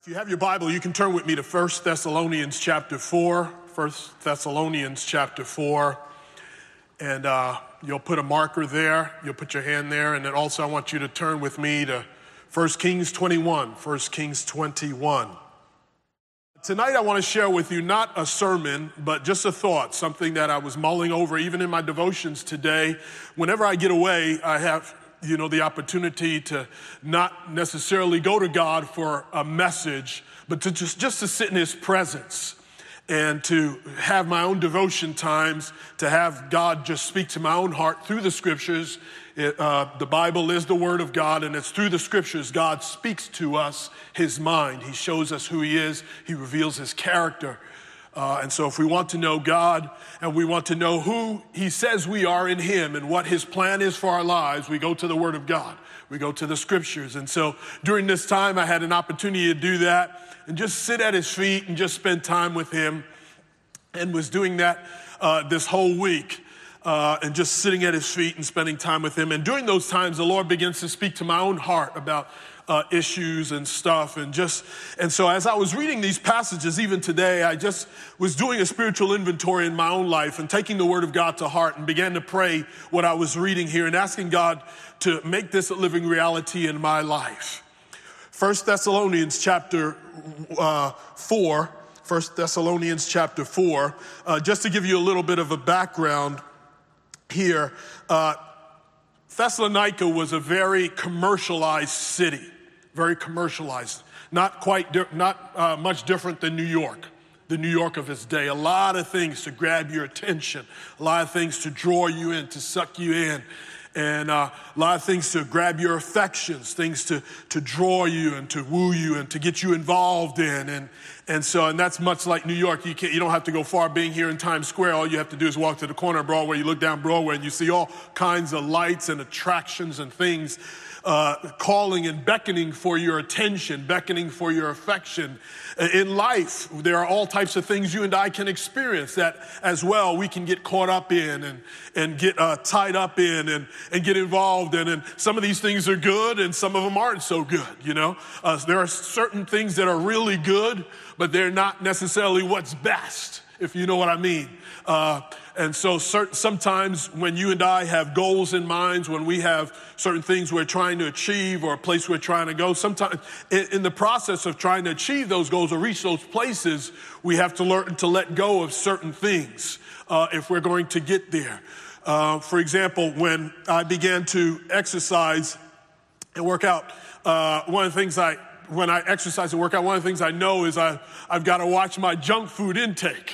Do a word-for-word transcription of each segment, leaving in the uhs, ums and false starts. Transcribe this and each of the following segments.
If you have your Bible, you can turn with me to First Thessalonians chapter four. First Thessalonians chapter four. And uh, you'll put a marker there. You'll put your hand there. And then also I want you to turn with me to First Kings twenty-one. First Kings twenty-one. Tonight I want to share with you not a sermon, but just a thought, something that I was mulling over even in my devotions today. Whenever I get away, I have you know, the opportunity to not necessarily go to God for a message, but to just, just to sit in his presence and to have my own devotion times, to have God just speak to my own heart through the scriptures. It, uh, the Bible is the word of God, and it's through the scriptures God speaks to us his mind. He shows us who he is. He reveals his character. Uh, and so if we want to know God and we want to know who he says we are in him and what his plan is for our lives, we go to the word of God. We go to the scriptures. And so during this time, I had an opportunity to do that and just sit at his feet and just spend time with him, and was doing that uh, this whole week. Uh, and just sitting at his feet and spending time with him. And during those times, the Lord begins to speak to my own heart about uh, issues and stuff. And just, and so as I was reading these passages, even today, I just was doing a spiritual inventory in my own life and taking the word of God to heart and began to pray what I was reading here and asking God to make this a living reality in my life. First Thessalonians chapter uh, four, First Thessalonians chapter four, uh, just to give you a little bit of a background here. Uh, Thessalonica was a very commercialized city, very commercialized, not quite, di- not uh, much different than New York, the New York of its day. A lot of things to grab your attention, a lot of things to draw you in, to suck you in, and uh, a lot of things to grab your affections, things to, to draw you and to woo you and to get you involved in. And And so, and that's much like New York. You can't, you don't have to go far. Being here in Times Square, all you have to do is walk to the corner of Broadway. You look down Broadway and you see all kinds of lights and attractions and things uh, calling and beckoning for your attention, beckoning for your affection. In life, there are all types of things you and I can experience that as well we can get caught up in and, and get uh, tied up in and, and get involved in. And some of these things are good and some of them aren't so good, you know. Uh, there are certain things that are really good, but they're not necessarily what's best, if you know what I mean. Uh, and so certain, sometimes when you and I have goals in mind, when we have certain things we're trying to achieve or a place we're trying to go, sometimes in, in the process of trying to achieve those goals or reach those places, we have to learn to let go of certain things uh, if we're going to get there. Uh, for example, when I began to exercise and work out, uh, one of the things I When I exercise and work out, one of the things I know is I, I've got to watch my junk food intake.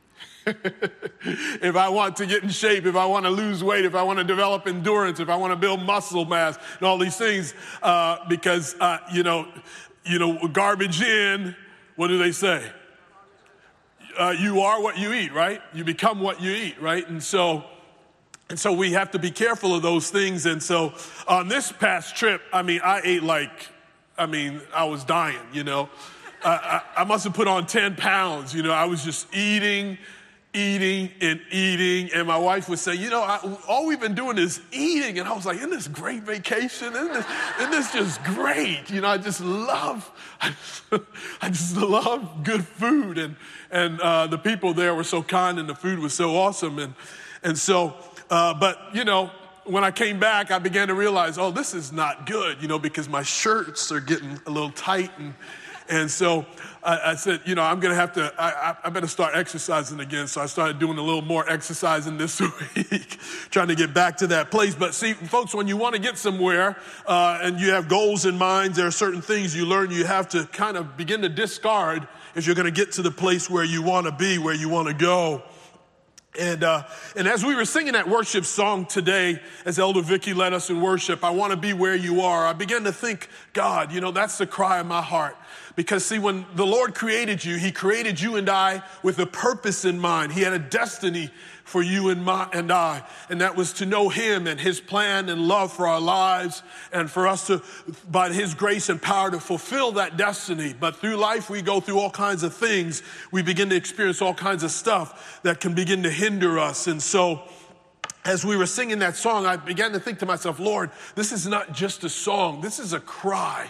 If I want to get in shape, if I want to lose weight, if I want to develop endurance, if I want to build muscle mass, and all these things, uh, because, uh, you know, you know, garbage in, what do they say? Uh, you are what you eat, right? You become what you eat, right? And so... And so we have to be careful of those things. And so on this past trip, I mean, I ate like... I mean, I was dying, you know. I, I, I must have put on ten pounds, you know. I was just eating, eating, and eating. And my wife would say, you know, I, all we've been doing is eating. And I was like, isn't this great vacation? Isn't this, isn't this just great? You know, I just love, I, I just love good food. And, and uh, the people there were so kind and the food was so awesome. And, and so, uh, but, you know, when I came back, I began to realize, oh, this is not good, you know, because my shirts are getting a little tight. And and so I, I said, you know, I'm going to have to, I, I better start exercising again. So I started doing a little more exercising this week, trying to get back to that place. But see, folks, when you want to get somewhere uh, and you have goals in mind, there are certain things you learn you have to kind of begin to discard if you're going to get to the place where you want to be, where you want to go. And uh, and as we were singing that worship song today, as Elder Vicky led us in worship, I want to be where you are. I began to think, God, you know, that's the cry of my heart. Because see, when the Lord created you, he created you and I with a purpose in mind. He had a destiny for you and my and I, and that was to know him and his plan and love for our lives, and for us to, by his grace and power, to fulfill that destiny. But through life, we go through all kinds of things. We begin to experience all kinds of stuff that can begin to hinder us. And so as we were singing that song, I began to think to myself, Lord, this is not just a song. This is a cry.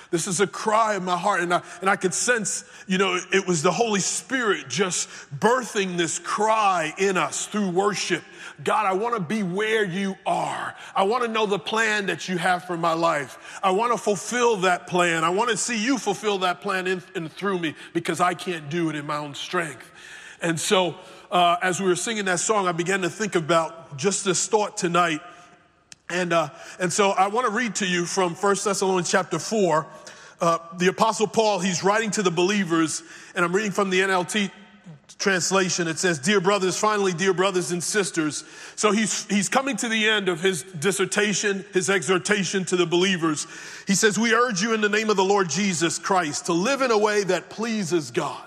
This is a cry in my heart. And I, and I could sense, you know, it was the Holy Spirit just birthing this cry in us through worship. God, I want to be where you are. I want to know the plan that you have for my life. I want to fulfill that plan. I want to see you fulfill that plan in and through me, because I can't do it in my own strength. And so uh, as we were singing that song, I began to think about just this thought tonight. And uh, and so I want to read to you from First Thessalonians chapter four. Uh, the Apostle Paul, he's writing to the believers, and I'm reading from the N L T translation. It says, "Dear brothers, finally, dear brothers and sisters." So he's he's coming to the end of his dissertation, his exhortation to the believers. He says, "We urge you in the name of the Lord Jesus Christ to live in a way that pleases God,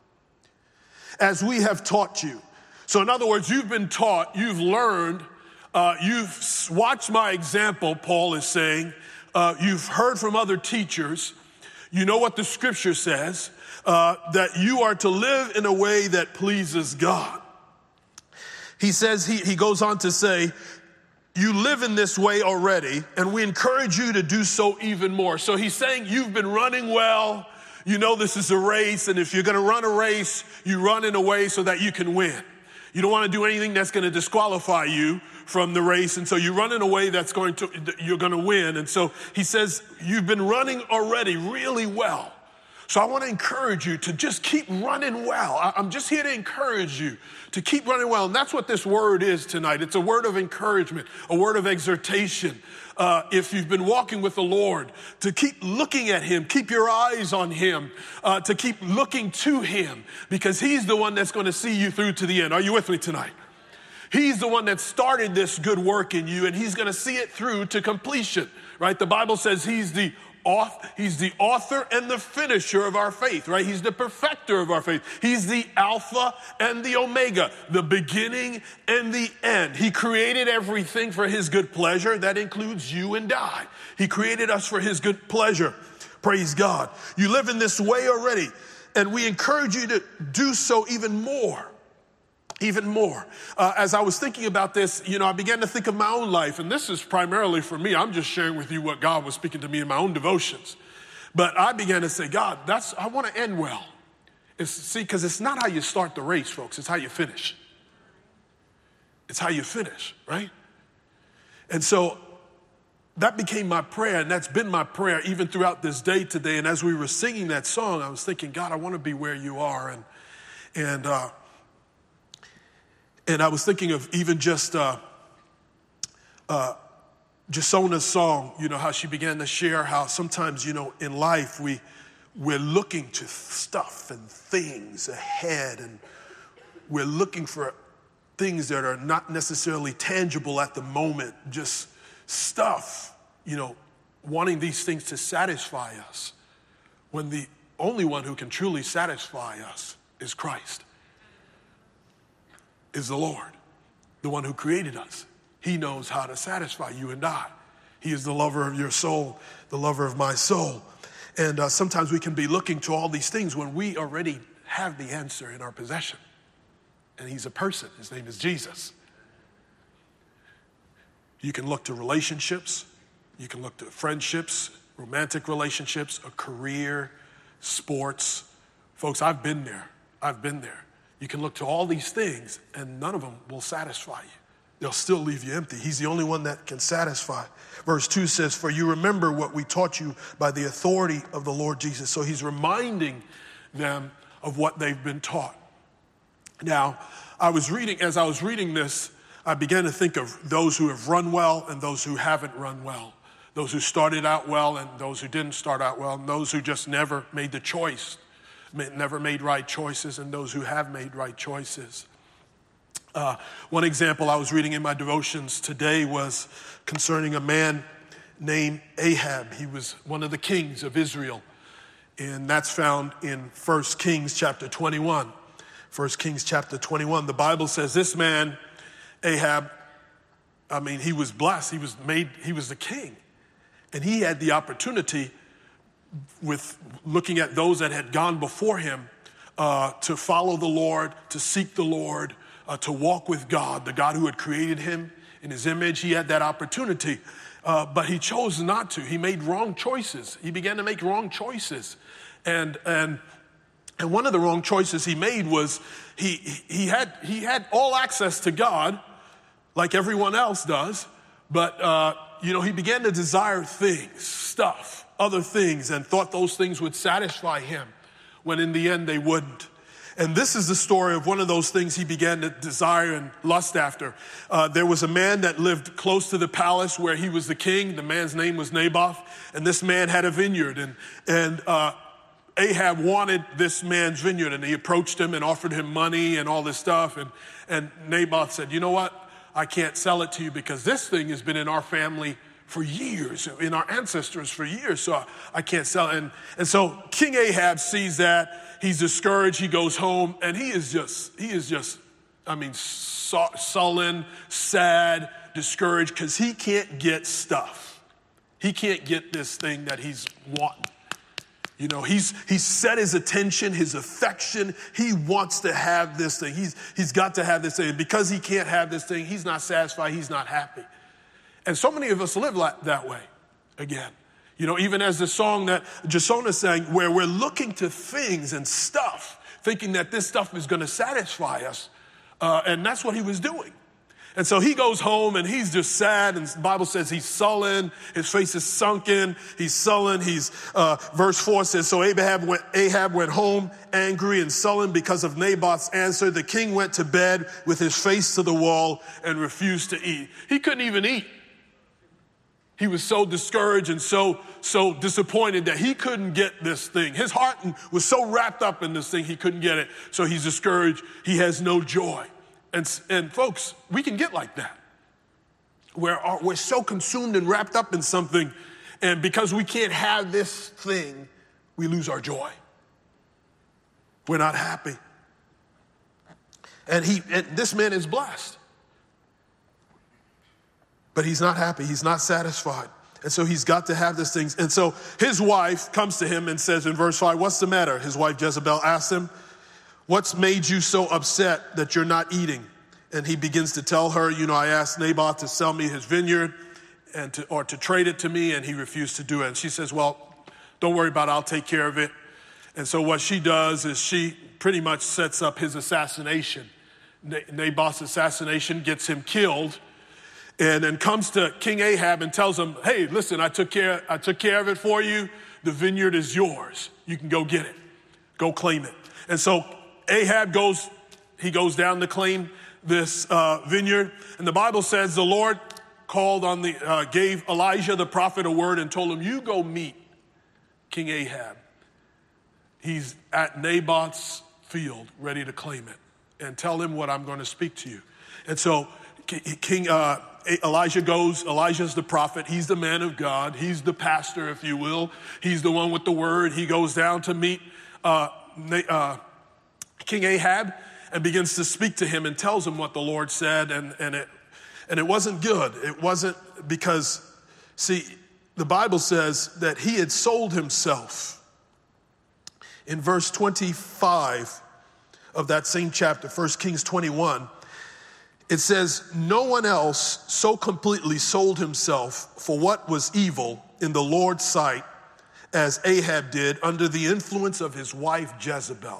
as we have taught you." So in other words, you've been taught, you've learned, uh, you've watched my example, Paul is saying. Uh, you've heard from other teachers. You know what the scripture says. Uh, that you are to live in a way that pleases God. He says, he, he goes on to say, you live in this way already, and we encourage you to do so even more. So he's saying you've been running well. You know this is a race, and if you're going to run a race, you run in a way so that you can win. You don't want to do anything that's going to disqualify you from the race, and so you run in a way that's going to, you're going to win. And so he says, you've been running already really well. So I want to encourage you to just keep running well. I'm just here to encourage you to keep running well. And that's what this word is tonight. It's a word of encouragement, a word of exhortation. Uh, if you've been walking with the Lord, to keep looking at him, keep your eyes on him, uh, to keep looking to him, because he's the one that's going to see you through to the end. Are you with me tonight? He's the one that started this good work in you, and he's going to see it through to completion, right? The Bible says he's the He's the author and the finisher of our faith, right? He's the perfecter of our faith. He's the Alpha and the Omega, the beginning and the end. He created everything for his good pleasure. That includes you and I. He created us for his good pleasure. Praise God. You live in this way already, and we encourage you to do so even more. Even more. Uh, as I was thinking about this, you know, I began to think of my own life, and this is primarily for me. I'm just sharing with you what God was speaking to me in my own devotions. But I began to say, God, that's I want to end well. It's, see, because it's not how you start the race, folks. It's how you finish. It's how you finish, right? And so that became my prayer, and that's been my prayer even throughout this day today. And as we were singing that song, I was thinking, God, I want to be where you are. And, and, uh, And I was thinking of even just uh, uh, Jasona's song, you know, how she began to share how sometimes, you know, in life we, we're looking to stuff and things ahead, and we're looking for things that are not necessarily tangible at the moment, just stuff, you know, wanting these things to satisfy us, when the only one who can truly satisfy us is Christ. Is the Lord, the one who created us. He knows how to satisfy you and I. He is the lover of your soul, the lover of my soul. And uh, sometimes we can be looking to all these things when we already have the answer in our possession. And he's a person. His name is Jesus. You can look to relationships. You can look to friendships, romantic relationships, a career, sports. Folks, I've been there. I've been there. You can look to all these things, and none of them will satisfy you. They'll still leave you empty. He's the only one that can satisfy. Verse two says, for you remember what we taught you by the authority of the Lord Jesus. So he's reminding them of what they've been taught. Now, I was reading, as I was reading this, I began to think of those who have run well and those who haven't run well. Those who started out well and those who didn't start out well, and those who just never made the choice. Never made right choices, and those who have made right choices. Uh, one example I was reading in my devotions today was concerning a man named Ahab. He was one of the kings of Israel, and that's found in First Kings chapter twenty-one. First Kings chapter twenty-one, the Bible says this man, Ahab, I mean, he was blessed. He was made, he was the king, and he had the opportunity, with looking at those that had gone before him, uh, to follow the Lord, to seek the Lord, uh, to walk with God, the God who had created him in his image. He had that opportunity. uh, but he chose not to. He made wrong choices. He began to make wrong choices. And, and, and one of the wrong choices he made was he, he, had, he had all access to God, like everyone else does, but uh, you know, he began to desire things, stuff, other things, and thought those things would satisfy him, when in the end they wouldn't. And this is the story of one of those things he began to desire and lust after. Uh, there was a man that lived close to the palace where he was the king. The man's name was Naboth, and this man had a vineyard. And, and uh, Ahab wanted this man's vineyard, and he approached him and offered him money and all this stuff. And, and Naboth said, you know what? I can't sell it to you because this thing has been in our family for years, in our ancestors for years, so I, I can't sell it. And, and so King Ahab sees that. He's discouraged. He goes home, and he is just, he is just, I mean, sullen, sad, discouraged, because he can't get stuff. He can't get this thing that he's wanting. You know, he's he's set his attention, his affection. He wants to have this thing. He's he's got to have this thing. And because he can't have this thing, he's not satisfied. He's not happy. And so many of us live like that way. Again, you know, even as the song that Jasona sang, where we're looking to things and stuff, thinking that this stuff is going to satisfy us, uh, and that's what he was doing. And so he goes home and he's just sad, and the Bible says he's sullen, his face is sunken, he's sullen. He's, uh, verse four says, so Ahab went, Ahab went home angry and sullen because of Naboth's answer. The king went to bed with his face to the wall and refused to eat. He couldn't even eat. He was so discouraged and so, so disappointed that he couldn't get this thing. His heart was so wrapped up in this thing, he couldn't get it. So he's discouraged. He has no joy. And, and folks, we can get like that, where our, we're so consumed and wrapped up in something, and because we can't have this thing, we lose our joy. We're not happy. And he, and this man is blessed, but he's not happy. He's not satisfied. And so he's got to have this thing. And so his wife comes to him and says in verse five, what's the matter? His wife Jezebel asks him, what's made you so upset that you're not eating? And he begins to tell her, you know, I asked Naboth to sell me his vineyard and to, or to trade it to me, and he refused to do it. And she says, well, don't worry about it. I'll take care of it. And so what she does is she pretty much sets up his assassination. Naboth's assassination gets him killed, and then comes to King Ahab and tells him, hey, listen, I took care, I took care of it for you. The vineyard is yours. You can go get it. Go claim it. And so Ahab goes, he goes down to claim this uh, vineyard. And the Bible says the Lord called on the, uh, gave Elijah the prophet a word and told him, you go meet King Ahab. He's at Naboth's field ready to claim it, and tell him what I'm going to speak to you. And so King uh, Elijah goes. Elijah's the prophet. He's the man of God. He's the pastor, if you will. He's the one with the word. He goes down to meet uh, uh, King Ahab and begins to speak to him and tells him what the Lord said. And, and, it, and it wasn't good. It wasn't because, see, the Bible says that he had sold himself. In verse twenty-five of that same chapter, First Kings twenty-one, it says, no one else so completely sold himself for what was evil in the Lord's sight as Ahab did under the influence of his wife Jezebel.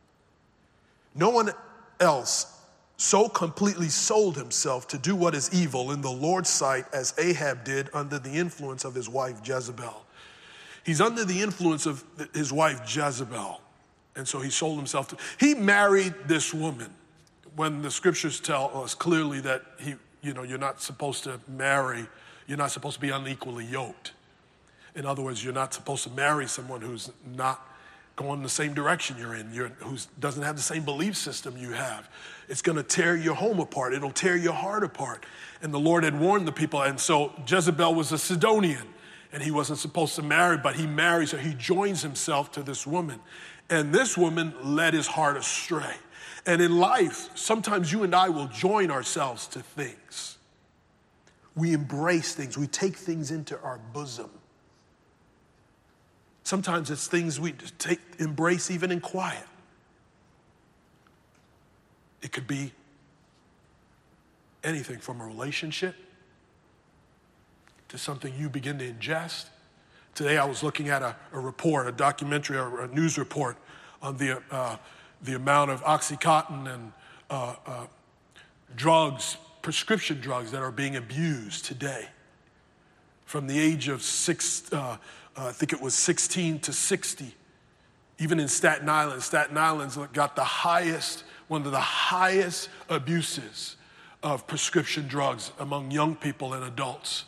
No one else so completely sold himself to do what is evil in the Lord's sight as Ahab did under the influence of his wife Jezebel. He's under the influence of his wife Jezebel, and so he sold himself to, he married this woman. When the scriptures tell us clearly that he, you know, you're not supposed to marry, you're not supposed to be unequally yoked. In other words, you're not supposed to marry someone who's not going the same direction you're in, you're, who doesn't have the same belief system you have. It's going to tear your home apart. It'll tear your heart apart. And the Lord had warned the people. And so Jezebel was a Sidonian, and he wasn't supposed to marry, but he marries her. He joins himself to this woman. And this woman led his heart astray. And in life, sometimes you and I will join ourselves to things. We embrace things. We take things into our bosom. Sometimes it's things we take, embrace even in quiet. It could be anything from a relationship. to something you begin to ingest. Today I was looking at a, a report, a documentary, or a news report on the, uh, the amount of Oxycontin and uh, uh, drugs, prescription drugs that are being abused today. From the age of six, uh, uh, I think it was sixteen to sixty, even in Staten Island. Staten Island's got the highest, one of the highest abuses of prescription drugs among young people and adults.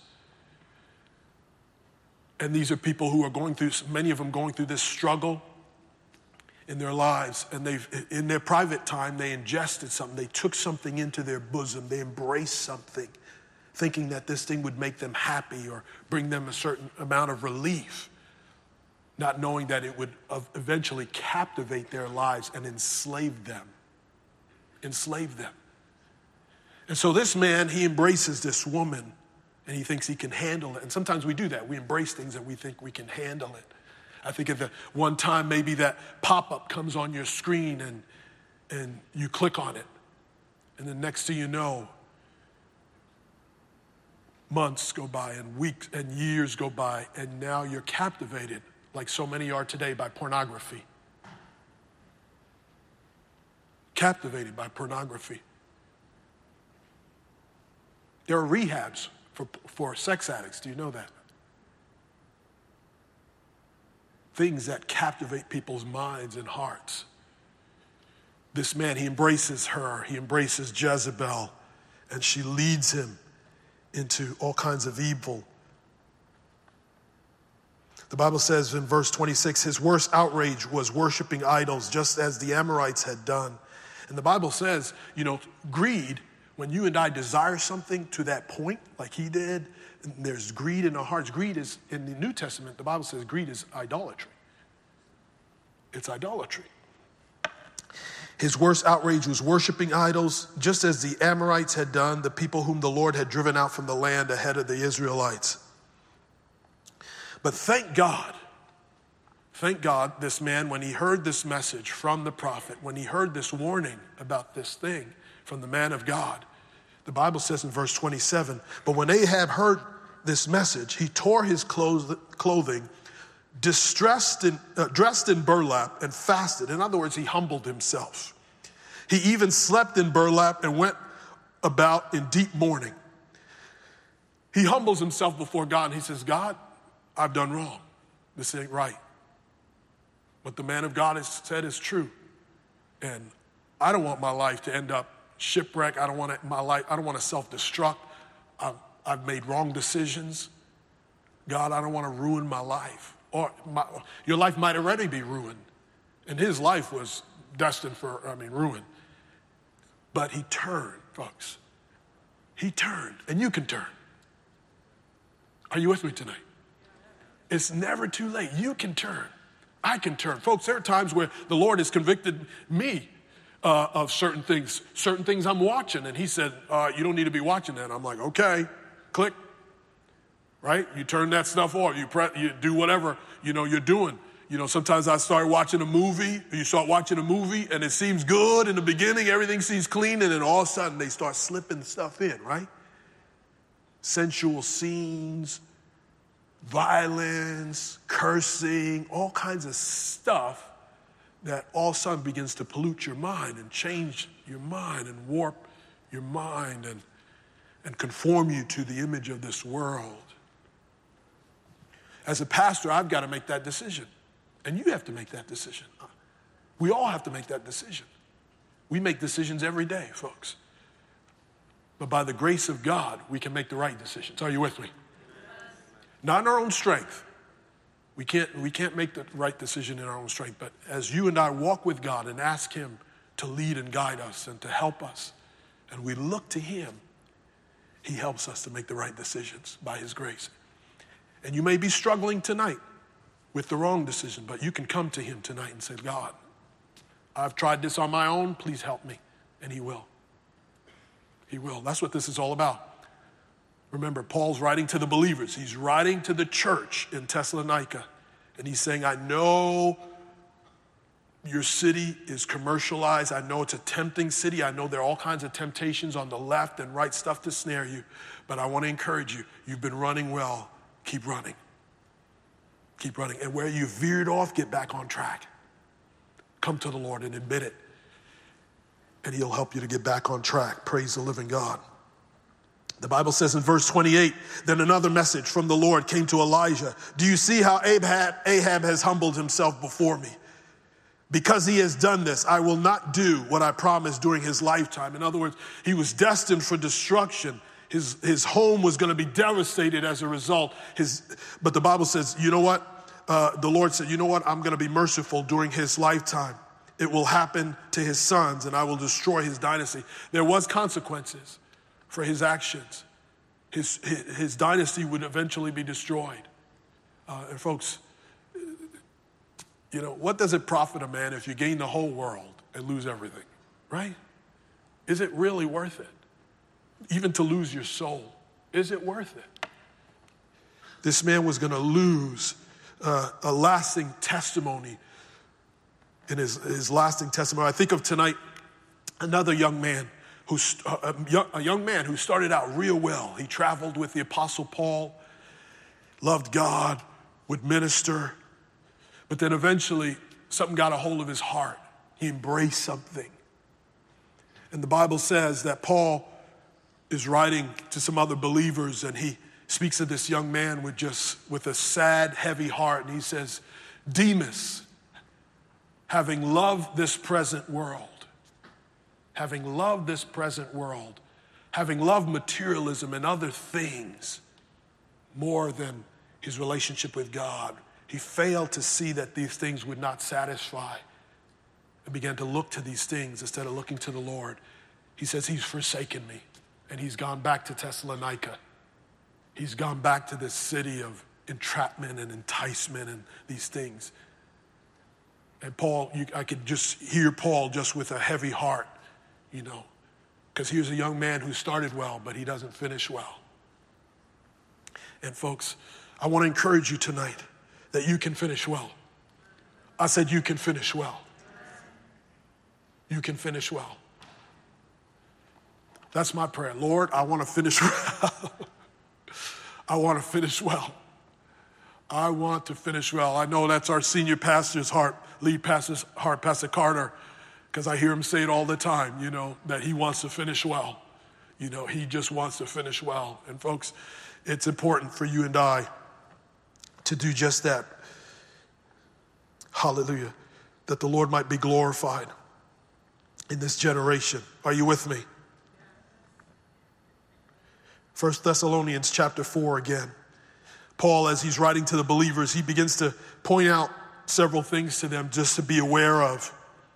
And these are people who are going through, many of them going through this struggle in their lives. And they've, in their private time, they ingested something. They took something into their bosom. They embraced something, thinking that this thing would make them happy or bring them a certain amount of relief, not knowing that it would eventually captivate their lives and enslave them. Enslave them. And so this man, he embraces this woman, and he thinks he can handle it. And sometimes we do that. We embrace things and we think we can handle it. I think at the one time maybe that pop-up comes on your screen and, and you click on it. And the next thing you know, months go by and weeks and years go by, and now you're captivated, like so many are today, by pornography. Captivated by pornography. There are rehabs for, for sex addicts. Do you know that? Things that captivate people's minds and hearts. This man, he embraces her. He embraces Jezebel, and she leads him into all kinds of evil. The Bible says in verse twenty-six, his worst outrage was worshiping idols, just as the Amorites had done. And the Bible says, you know, greed, when you and I desire something to that point, like he did, and there's greed in our hearts. Greed is, in the New Testament, the Bible says greed is idolatry. It's idolatry. His worst outrage was worshiping idols, just as the Amorites had done, the people whom the Lord had driven out from the land ahead of the Israelites. But thank God, thank God, this man, when he heard this message from the prophet, when he heard this warning about this thing from the man of God, the Bible says in verse twenty-seven, but when Ahab heard this message, he tore his clothing, distressed in, uh, dressed in burlap, and fasted. In other words, he humbled himself. He even slept in burlap and went about in deep mourning. He humbles himself before God and he says, God, I've done wrong. This ain't right. What the man of God has said is true. And I don't want my life to end up shipwrecked. I don't want my life, I don't want to self-destruct. I've, I've made wrong decisions. God, I don't want to ruin my life. Or my, your life might already be ruined. And his life was destined for, I mean, ruin. But he turned, folks. He turned, and you can turn. Are you with me tonight? It's never too late. You can turn. I can turn. Folks, there are times where the Lord has convicted me uh, of certain things, certain things I'm watching. And he said, uh, you don't need to be watching that. I'm like, okay, click. Right? You turn that stuff off. You pre- you do whatever, you know, you're doing. You know, sometimes I start watching a movie, you start watching a movie and it seems good in the beginning, everything seems clean, and then all of a sudden they start slipping stuff in, right? Sensual scenes, violence, cursing, all kinds of stuff that all of a sudden begins to pollute your mind and change your mind and warp your mind and, and conform you to the image of this world. As a pastor, I've got to make that decision. And you have to make that decision. We all have to make that decision. We make decisions every day, folks. But by the grace of God, we can make the right decisions. Are you with me? Not in our own strength. We can't, we can't make the right decision in our own strength. But as you and I walk with God and ask him to lead and guide us and to help us, and we look to him, he helps us to make the right decisions by his grace. And you may be struggling tonight with the wrong decision, but you can come to him tonight and say, God, I've tried this on my own, please help me. And he will. He will. That's what this is all about. Remember, Paul's writing to the believers. He's writing to the church in Thessalonica. And he's saying, I know your city is commercialized. I know it's a tempting city. I know there are all kinds of temptations on the left and right, stuff to snare you. But I want to encourage you. You've been running well. Keep running. Keep running. And where you veered off, get back on track. Come to the Lord and admit it. And he'll help you to get back on track. Praise the living God. The Bible says in verse twenty-eight, then another message from the Lord came to Elijah. Do you see how Ahab, Ahab has humbled himself before me? Because he has done this, I will not do what I promised during his lifetime. In other words, he was destined for destruction. His, his home was going to be devastated as a result. His, but the Bible says, you know what? Uh, the Lord said, you know what? I'm going to be merciful during his lifetime. It will happen to his sons, and I will destroy his dynasty. There was consequences for his actions. His, his, his dynasty would eventually be destroyed. Uh, and folks, you know, what does it profit a man if you gain the whole world and lose everything, right? Is it really worth it? Even to lose your soul, is it worth it? This man was going to lose uh, a lasting testimony in his, his lasting testimony. I think of tonight another young man, who, a, young, a young man who started out real well. He traveled with the Apostle Paul, loved God, would minister, but then eventually something got a hold of his heart. He embraced something. And the Bible says that Paul is writing to some other believers, and he speaks of this young man with just with a sad, heavy heart, and he says, Demas, having loved this present world, having loved this present world, having loved materialism and other things more than his relationship with God, he failed to see that these things would not satisfy and began to look to these things instead of looking to the Lord. He says, he's forsaken me, and he's gone back to Thessalonica. He's gone back to this city of entrapment and enticement and these things. And Paul, you, I could just hear Paul just with a heavy heart, you know, because here's a young man who started well, but he doesn't finish well. And folks, I want to encourage you tonight that you can finish well. I said you can finish well. You can finish well. That's my prayer. Lord, I want to finish well. I want to finish well. I want to finish well. I know that's our senior pastor's heart, lead pastor's heart, Pastor Carter, because I hear him say it all the time, you know, that he wants to finish well. You know, he just wants to finish well. And folks, it's important for you and I to do just that. Hallelujah. That the Lord might be glorified in this generation. Are you with me? First Thessalonians chapter four again. Paul, as he's writing to the believers, he begins to point out several things to them just to be aware of.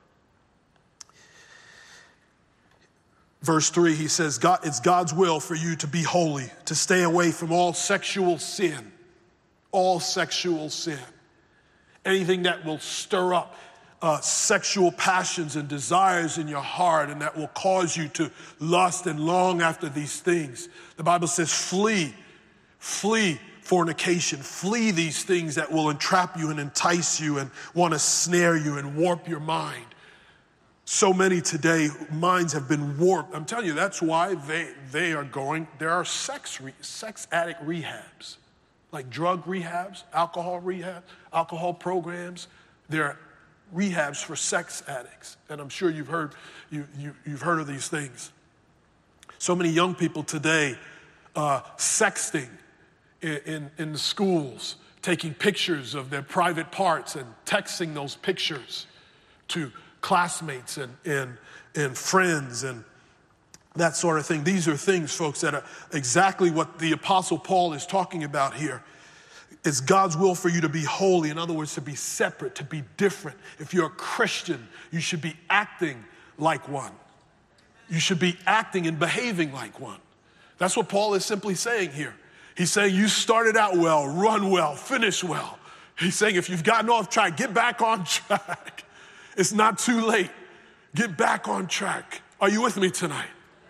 Verse three, he says, God, it's God's will for you to be holy, to stay away from all sexual sin, all sexual sin. Anything that will stir up uh, sexual passions and desires in your heart and that will cause you to lust and long after these things. The Bible says flee, flee fornication, flee these things that will entrap you and entice you and want to snare you and warp your mind. So many today, minds have been warped. I'm telling you, that's why they, they are going, there are sex, re, sex addict rehabs, like drug rehabs, alcohol rehab, alcohol programs. There are rehabs for sex addicts. And I'm sure you've heard, you, you, you've heard of these things. So many young people today uh, sexting in, in, in the schools, taking pictures of their private parts and texting those pictures to classmates and, and, and friends and that sort of thing. These are things, folks, that are exactly what the Apostle Paul is talking about here. It's God's will for you to be holy. In other words, to be separate, to be different. If you're a Christian, you should be acting like one. You should be acting and behaving like one. That's what Paul is simply saying here. He's saying you started out well, run well, finish well. He's saying if you've gotten off track, get back on track. It's not too late. Get back on track. Are you with me tonight?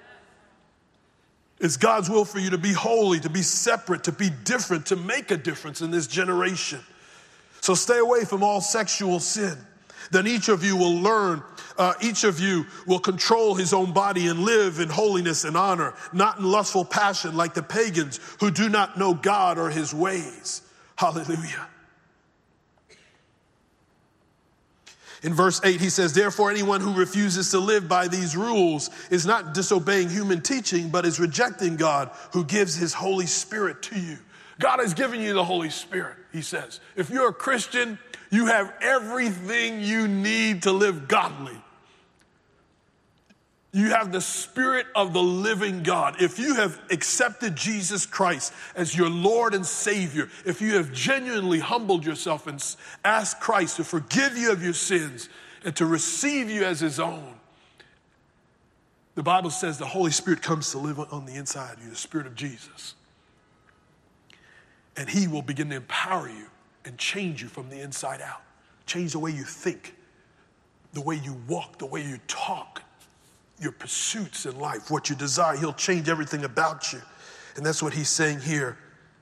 It's God's will for you to be holy, to be separate, to be different, to make a difference in this generation. So stay away from all sexual sin. Then each of you will learn, uh, each of you will control his own body and live in holiness and honor, not in lustful passion like the pagans who do not know God or his ways. Hallelujah. In verse eight, he says, therefore, anyone who refuses to live by these rules is not disobeying human teaching, but is rejecting God who gives his Holy Spirit to you. God has given you the Holy Spirit, he says. If you're a Christian, you have everything you need to live godly. You have the Spirit of the living God. If you have accepted Jesus Christ as your Lord and Savior, if you have genuinely humbled yourself and asked Christ to forgive you of your sins and to receive you as his own, the Bible says the Holy Spirit comes to live on the inside of you, the Spirit of Jesus. And he will begin to empower you and change you from the inside out. Change the way you think, the way you walk, the way you talk, your pursuits in life, what you desire. He'll change everything about you. And that's what he's saying here.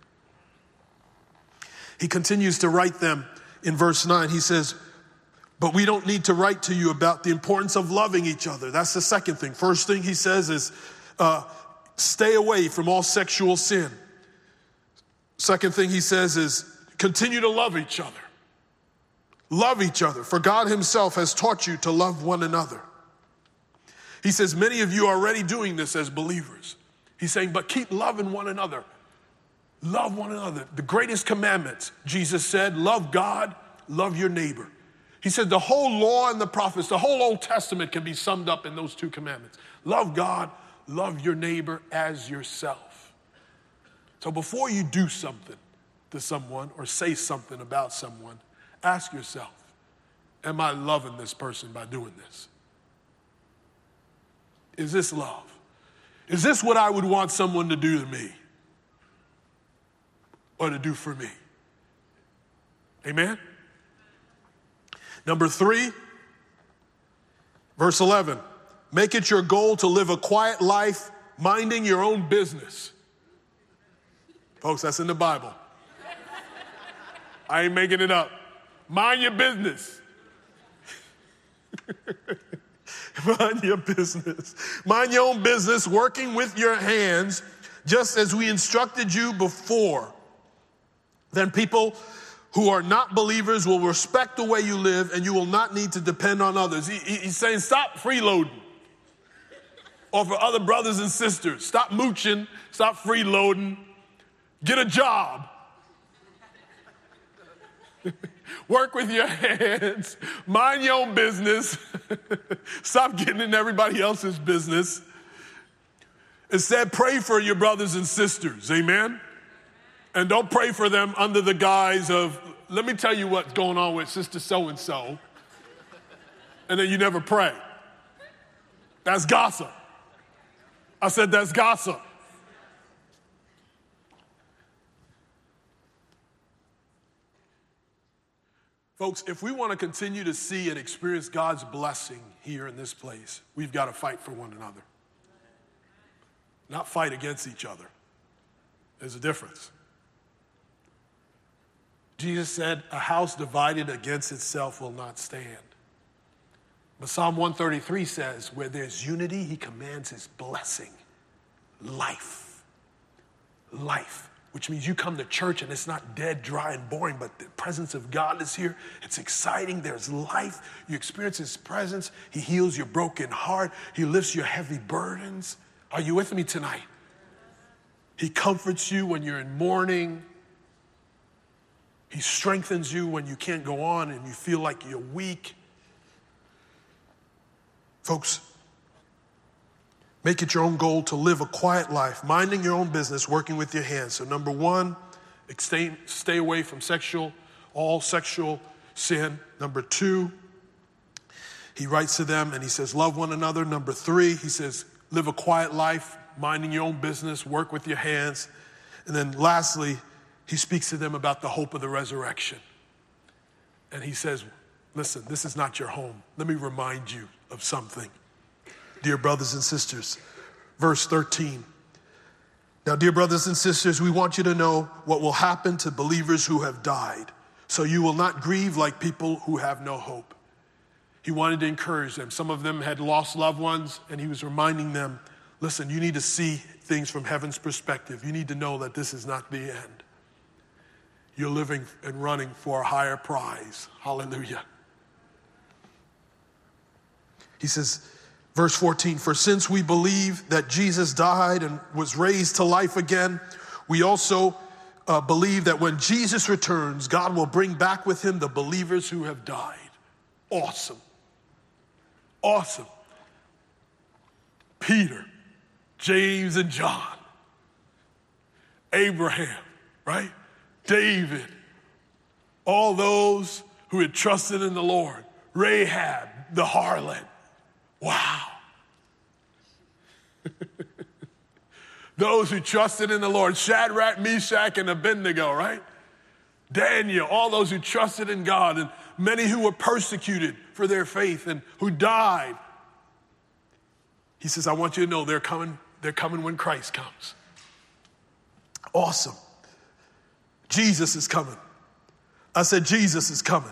He continues to write them in verse nine. He says, but we don't need to write to you about the importance of loving each other. That's the second thing. First thing he says is, uh, stay away from all sexual sin. Second thing he says is, continue to love each other. Love each other, for God himself has taught you to love one another. He says, many of you are already doing this as believers. He's saying, but keep loving one another. Love one another. The greatest commandments, Jesus said, love God, love your neighbor. He said the whole law and the prophets, the whole Old Testament can be summed up in those two commandments. Love God, love your neighbor as yourself. So before you do something to someone or say something about someone, ask yourself, am I loving this person by doing this? Is this love? Is this what I would want someone to do to me or to do for me? Amen? Number three, verse eleven, make it your goal to live a quiet life, minding your own business. Folks, that's in the Bible. I ain't making it up. Mind your business. Mind your business. Mind your own business, working with your hands, just as we instructed you before. Then people who are not believers will respect the way you live, and you will not need to depend on others. He, he, he's saying stop freeloading. Or for other brothers and sisters, stop mooching, stop freeloading. Get a job. Work with your hands. Mind your own business. Stop getting in everybody else's business. Instead, pray for your brothers and sisters. Amen? And don't pray for them under the guise of, let me tell you what's going on with sister so-and-so. And then you never pray. That's gossip. I said that's gossip. Folks, if we want to continue to see and experience God's blessing here in this place, we've got to fight for one another. Not fight against each other. There's a difference. Jesus said, a house divided against itself will not stand. But Psalm one thirty-three says, where there's unity, he commands his blessing. Life. Life. Which means you come to church and it's not dead, dry, and boring, but the presence of God is here. It's exciting. There's life. You experience his presence. He heals your broken heart. He lifts your heavy burdens. Are you with me tonight? He comforts you when you're in mourning. He strengthens you when you can't go on and you feel like you're weak. Folks, make it your own goal to live a quiet life, minding your own business, working with your hands. So number one, stay, stay away from sexual, all sexual sin. Number two, he writes to them and he says, love one another. Number three, he says, live a quiet life, minding your own business, work with your hands. And then lastly, he speaks to them about the hope of the resurrection. And he says, listen, this is not your home. Let me remind you of something. Dear brothers and sisters, verse thirteen. Now, dear brothers and sisters, we want you to know what will happen to believers who have died, so you will not grieve like people who have no hope. He wanted to encourage them. Some of them had lost loved ones, and he was reminding them, listen, you need to see things from heaven's perspective. You need to know that this is not the end. You're living and running for a higher prize. Hallelujah. He says, verse fourteen, for since we believe that Jesus died and was raised to life again, we also uh, believe that when Jesus returns, God will bring back with him the believers who have died. Awesome. Awesome. Peter, James and John, Abraham, right? David, all those who had trusted in the Lord, Rahab, the harlot. Wow. Those who trusted in the Lord, Shadrach, Meshach, and Abednego, right? Daniel, all those who trusted in God, and many who were persecuted for their faith and who died. He says, I want you to know they're coming, they're coming when Christ comes. Awesome. Jesus is coming. I said, Jesus is coming.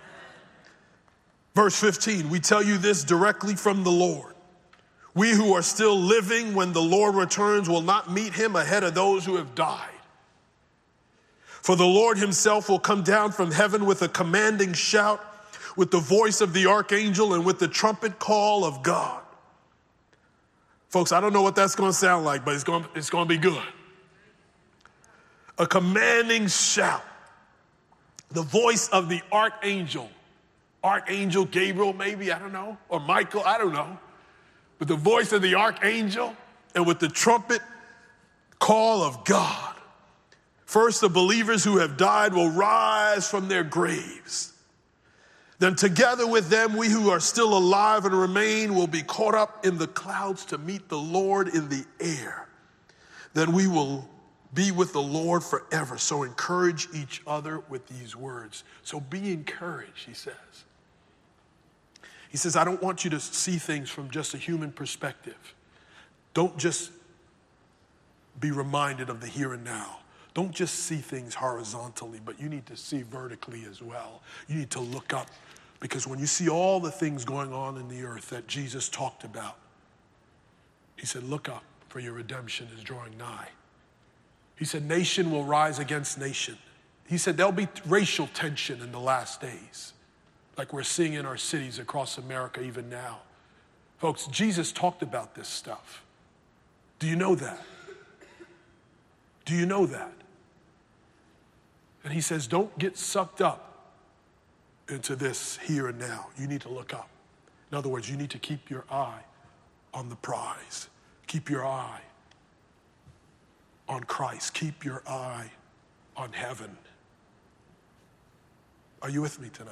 Verse fifteen, we tell you this directly from the Lord. We who are still living when the Lord returns will not meet him ahead of those who have died. For the Lord himself will come down from heaven with a commanding shout, with the voice of the archangel and with the trumpet call of God. Folks, I don't know what that's going to sound like, but it's going, it's going to be good. A commanding shout. The voice of the archangel. Archangel Gabriel, maybe, I don't know. Or Michael, I don't know. But the voice of the archangel and with the trumpet call of God. First, the believers who have died will rise from their graves. Then together with them, we who are still alive and remain will be caught up in the clouds to meet the Lord in the air. Then we will be with the Lord forever. So encourage each other with these words. So be encouraged, he says. He says, I don't want you to see things from just a human perspective. Don't just be reminded of the here and now. Don't just see things horizontally, but you need to see vertically as well. You need to look up, because when you see all the things going on in the earth that Jesus talked about, he said, look up, for your redemption is drawing nigh. He said, nation will rise against nation. He said, there'll be racial tension in the last days, like we're seeing in our cities across America even now. Folks, Jesus talked about this stuff. Do you know that? Do you know that? And he says, don't get sucked up into this here and now. You need to look up. In other words, you need to keep your eye on the prize. Keep your eye on Christ. Keep your eye on heaven. Are you with me tonight?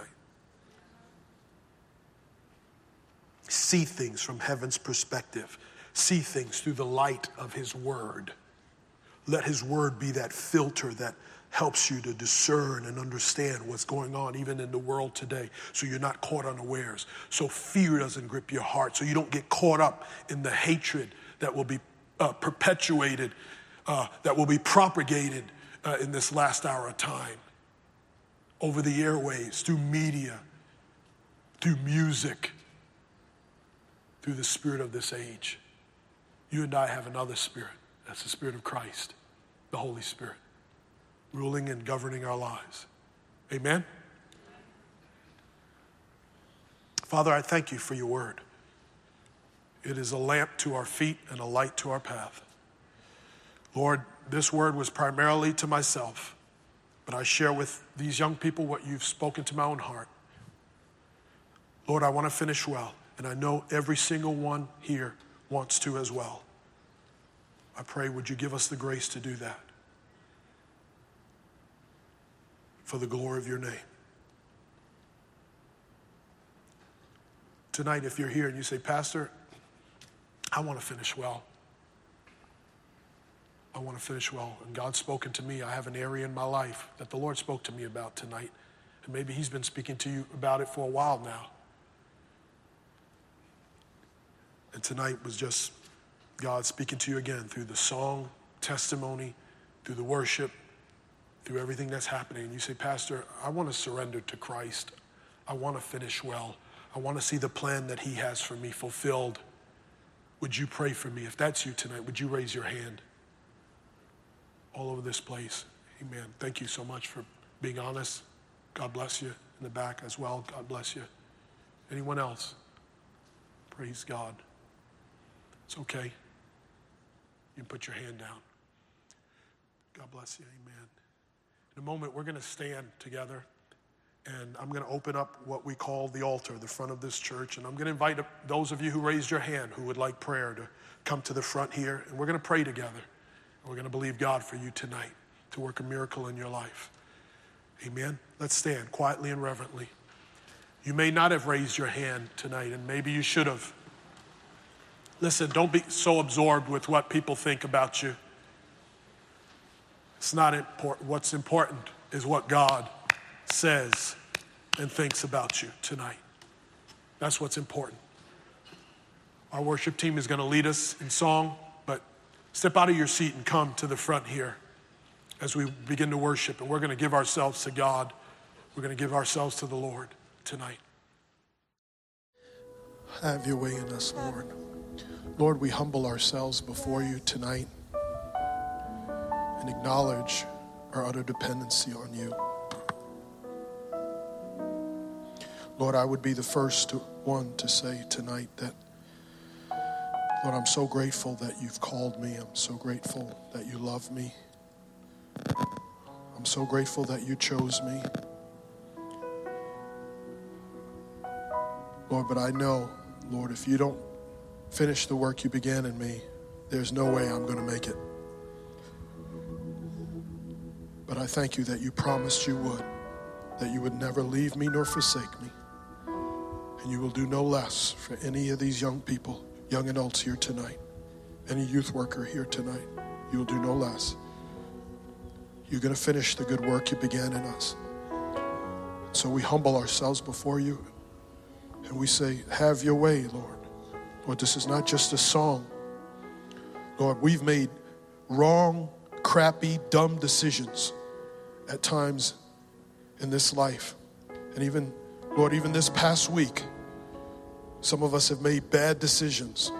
See things from heaven's perspective. See things through the light of his word. Let his word be that filter that helps you to discern and understand what's going on even in the world today, so you're not caught unawares, so fear doesn't grip your heart, so you don't get caught up in the hatred that will be uh, perpetuated, uh, that will be propagated uh, in this last hour of time, over the airwaves, through media, through music, through the spirit of this age. You and I have another spirit. That's the Spirit of Christ, the Holy Spirit, ruling and governing our lives. Amen? Father, I thank you for your word. It is a lamp to our feet and a light to our path. Lord, this word was primarily to myself, but I share with these young people what you've spoken to my own heart. Lord, I want to finish well, and I know every single one here wants to as well. I pray, would you give us the grace to do that for the glory of your name. Tonight, if you're here and you say, Pastor, I want to finish well. I want to finish well. And God's spoken to me. I have an area in my life that the Lord spoke to me about tonight. And maybe he's been speaking to you about it for a while now. And tonight was just God speaking to you again through the song, testimony, through the worship, through everything that's happening. And you say, Pastor, I want to surrender to Christ. I want to finish well. I want to see the plan that he has for me fulfilled. Would you pray for me? If that's you tonight, would you raise your hand? All over this place. Amen. Thank you so much for being honest. God bless you. In the back as well. God bless you. Anyone else? Praise God. It's okay. You can put your hand down. God bless you. Amen. In a moment, we're going to stand together, and I'm going to open up what we call the altar, the front of this church, and I'm going to invite those of you who raised your hand who would like prayer to come to the front here, and we're going to pray together. And we're going to believe God for you tonight to work a miracle in your life. Amen. Let's stand quietly and reverently. You may not have raised your hand tonight, and maybe you should have. Listen, don't be so absorbed with what people think about you. It's not important. What's important is what God says and thinks about you tonight. That's what's important. Our worship team is going to lead us in song, but step out of your seat and come to the front here as we begin to worship. And we're going to give ourselves to God. We're going to give ourselves to the Lord tonight. Have your way in us, Lord. Lord, we humble ourselves before you tonight and acknowledge our utter dependency on you. Lord, I would be the first to, one to say tonight that, Lord, I'm so grateful that you've called me. I'm so grateful that you love me. I'm so grateful that you chose me. Lord, but I know, Lord, if you don't finish the work you began in me, there's no way I'm going to make it. But I thank you that you promised you would, that you would never leave me nor forsake me. And you will do no less for any of these young people, young adults here tonight, any youth worker here tonight. You will do no less. You're going to finish the good work you began in us. So we humble ourselves before you and we say, have your way, Lord. Lord, this is not just a song. Lord, we've made wrong, crappy, dumb decisions at times in this life. And even, Lord, even this past week, some of us have made bad decisions.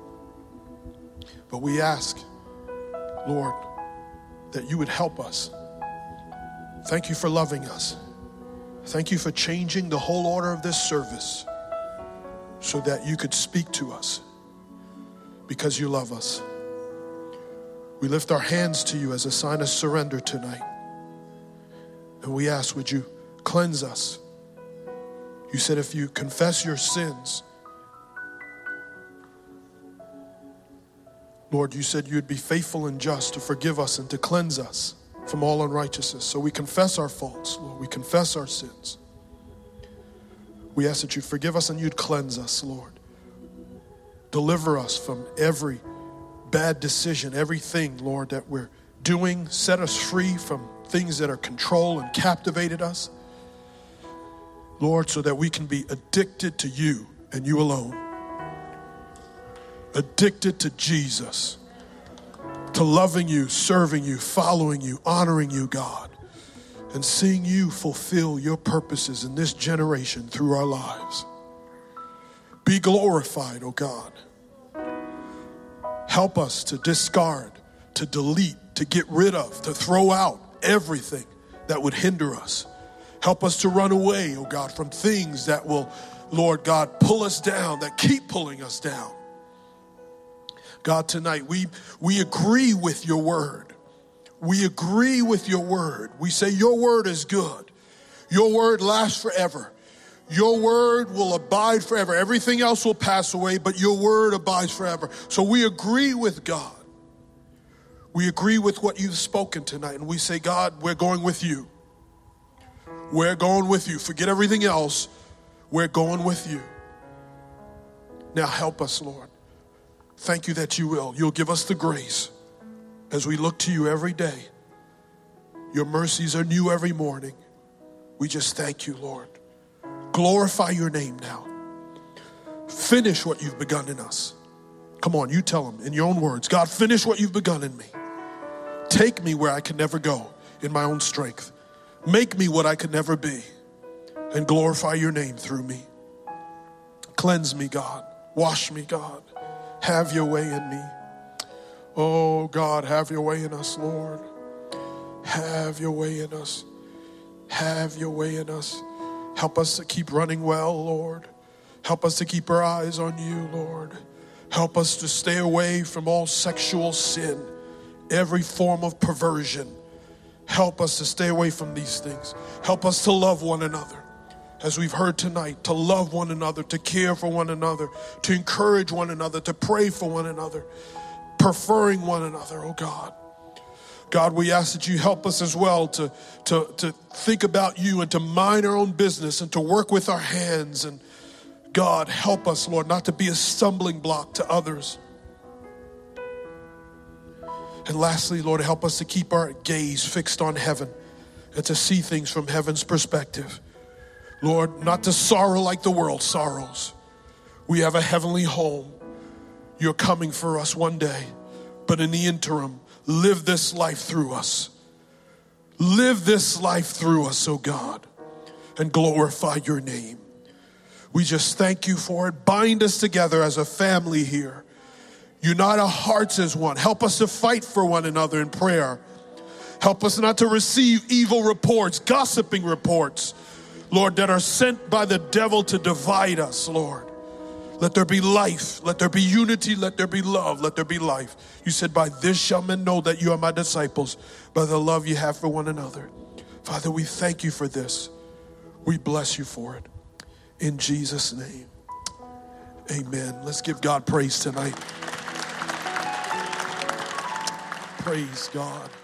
But we ask, Lord, that you would help us. Thank you for loving us. Thank you for changing the whole order of this service so that you could speak to us because you love us. We lift our hands to you as a sign of surrender tonight. And we ask, would you cleanse us? You said if you confess your sins, Lord, you said you'd be faithful and just to forgive us and to cleanse us from all unrighteousness. So we confess our faults, Lord. We confess our sins. We ask that you'd forgive us and you'd cleanse us, Lord. Deliver us from every bad decision, everything, Lord, that we're doing. Set us free from things that are control and captivated us, Lord, so that we can be addicted to you and you alone. Addicted to Jesus, to loving you, serving you, following you, honoring you, God, and seeing you fulfill your purposes in this generation through our lives. Be glorified, oh God. Help us to discard, to delete, to get rid of, to throw out everything that would hinder us. Help us to run away, oh God, from things that will, Lord God, pull us down, that keep pulling us down. God, tonight we, we agree with your word. We agree with your word. We say your word is good. Your word lasts forever. Your word will abide forever. Everything else will pass away, but your word abides forever. So we agree with God. We agree with what you've spoken tonight. And we say, God, we're going with you. We're going with you. Forget everything else. We're going with you. Now help us, Lord. Thank you that you will. You'll give us the grace as we look to you every day. Your mercies are new every morning. We just thank you, Lord. Glorify your name now. Finish what you've begun in us. Come on, you tell them in your own words. God, finish what you've begun in me. Take me where I can never go in my own strength. Make me what I could never be. And glorify your name through me. Cleanse me, God. Wash me, God. Have your way in me. Oh, God, have your way in us, Lord. Have your way in us. Have your way in us. Help us to keep running well, Lord. Help us to keep our eyes on you, Lord. Help us to stay away from all sexual sin, every form of perversion. Help us to stay away from these things. Help us to love one another. As we've heard tonight, to love one another, to care for one another, to encourage one another, to pray for one another, preferring one another, oh God. God, we ask that you help us as well to, to, to think about you and to mind our own business and to work with our hands. And God, help us, Lord, not to be a stumbling block to others. And lastly, Lord, help us to keep our gaze fixed on heaven and to see things from heaven's perspective. Lord, not to sorrow like the world sorrows. We have a heavenly home. You're coming for us one day. But in the interim, live this life through us. Live this life through us, oh God, and glorify your name. We just thank you for it. Bind us together as a family here. Unite our hearts as one. Help us to fight for one another in prayer. Help us not to receive evil reports, gossiping reports, Lord, that are sent by the devil to divide us, Lord. Let there be life. Let there be unity. Let there be love. Let there be life. You said, by this shall men know that you are my disciples, by the love you have for one another. Father, we thank you for this. We bless you for it. In Jesus' name, amen. Let's give God praise tonight. Praise God.